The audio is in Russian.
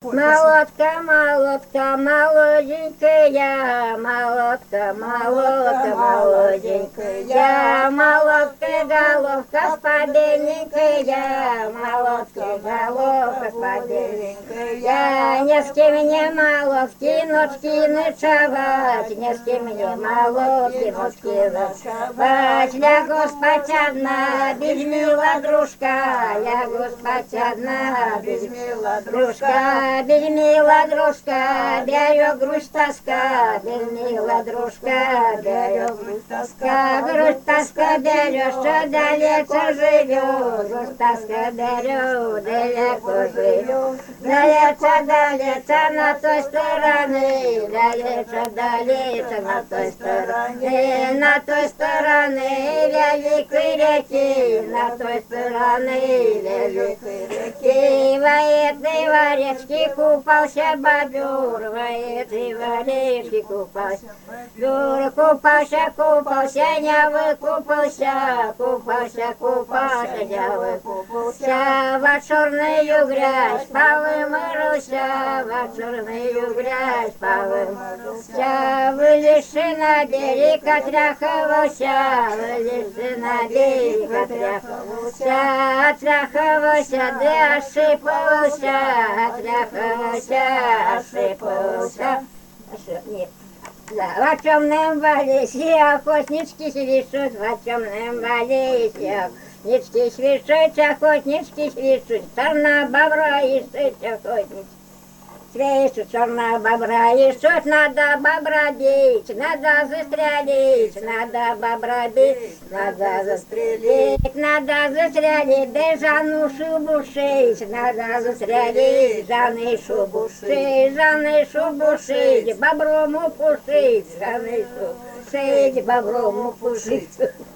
Молодка, молодка, молоденькая, молодка, молодка, молоденькая, молодка, головка сподельненькая, молодка, головка сподельненькая. Не с кем мне молодки, ночки ночевать, не с кем мне молодки, ночки ночевать. Лягу спать одна, без мила дружка, лягу спать одна, без мила дружка, без мила дружка, бяю грусть тоска, без мила дружка, бяю грусть тоска, бяю, что далеко живу, грусть тоска бяю, далеко живу, далеко на той стороне, далеко на той стороне великой реки, на той стороне великой реки, в этой варежке купался бобер, в этой варежке купался бобер, купался, не выкупался, не выкупался, в черную грязь повымылся, в черную грязь повымылся, вылезши на берег отряхивался, вылезши на берег отряхивался, да осыпался, осыпался. Нет. Да, в темном валисе охотнички свищут, в темном валисе охотнички свищут, черная бобра ищут охотнички. Свищут черная бобра ищут, надо бобра бить, надо застрелить, надо бобра бить, надо застрелить, да Жанну шубу шить, надо застрелить, Жанны шубу шить, боброму пушить, Жанны шубу шить, боброму пушить.